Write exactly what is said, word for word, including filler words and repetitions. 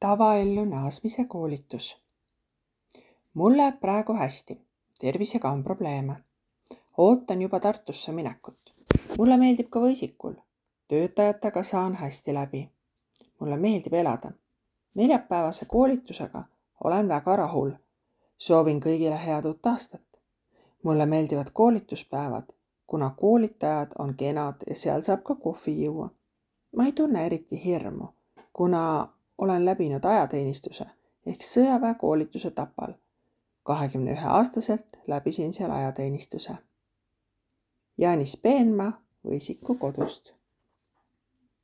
Tavaellu naasmise koolitus. Mul läheb praegu hästi. Tervisega on probleeme. Ootan juba Tartusse minekut. Mulle meeldib ka Võisikul. Töötajatega saan hästi läbi. Mulle meeldib elada. Neljapäevase koolitusega olen väga rahul. Soovin kõigile head uut aastat. Mulle meeldivad koolituspäevad, kuna koolitajad on kenad ja seal saab ka kohvi juua. Ma ei tunne eriti hirmu, kuna olen läbinud ajateenistuse ehk sõjaväekoolituse Tapal. kahekümne ühe aastaselt läbisin seal ajateenistuse. Jaanis Peenmaa Võisiku kodust.